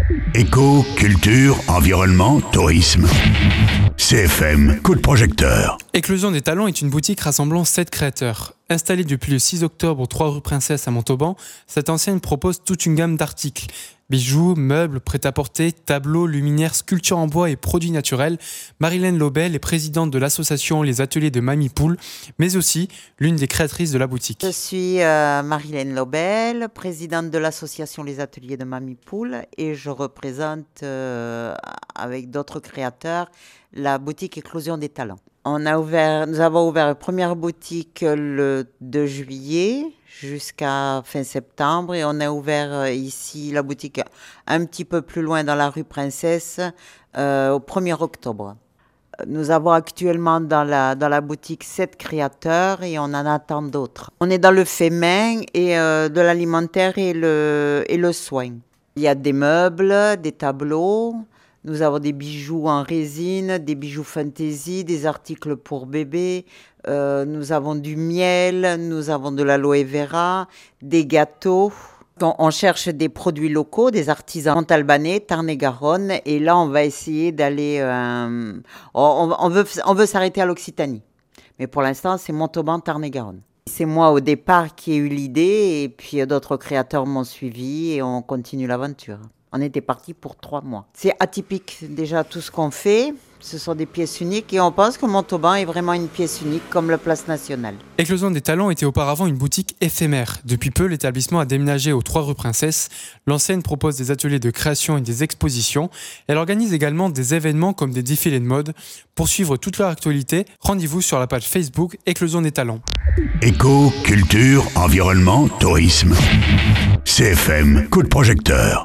Éco, culture, environnement, tourisme. CFM, coup de projecteur. Éclosion des talents est une boutique rassemblant 7 créateurs. Installée depuis le 6 octobre au 3 rue Princesse à Montauban, cette enseigne propose toute une gamme d'articles. Bijoux, meubles, prêt-à-porter, tableaux, luminaires, sculptures en bois et produits naturels. Marilène Lobel est présidente de l'association Les Ateliers de Mamie Poule, mais aussi l'une des créatrices de la boutique. Je suis Marilène Lobel, présidente de l'association Les Ateliers de Mamie Poule et je représente avec d'autres créateurs la boutique Éclosion des talents. Nous avons ouvert la première boutique le 2 juillet jusqu'à fin septembre et on a ouvert ici la boutique un petit peu plus loin dans la rue Princesse au 1er octobre. Nous avons actuellement dans la boutique 7 créateurs et on en attend d'autres. On est dans le fait main et de l'alimentaire et le soin. Il y a des meubles, des tableaux. Nous avons des bijoux en résine, des bijoux fantaisie, des articles pour bébés. Nous avons du miel, nous avons de l'aloe vera, des gâteaux. On cherche des produits locaux, des artisans montalbanais, Tarn-et-Garonne. Et là, on va essayer d'aller... on veut s'arrêter à l'Occitanie. Mais pour l'instant, c'est Montauban, Tarn-et-Garonne. C'est moi au départ qui ai eu l'idée et puis d'autres créateurs m'ont suivi et on continue l'aventure. On était parti pour 3 mois. C'est atypique déjà tout ce qu'on fait. Ce sont des pièces uniques et on pense que Montauban est vraiment une pièce unique comme la place nationale. Éclosion des talents était auparavant une boutique éphémère. Depuis peu, l'établissement a déménagé au 3 rue Princesse. L'enseigne propose des ateliers de création et des expositions. Elle organise également des événements comme des défilés de mode. Pour suivre toute leur actualité, rendez-vous sur la page Facebook Éclosion des talents. Éco, culture, environnement, tourisme. CFM, coup de projecteur.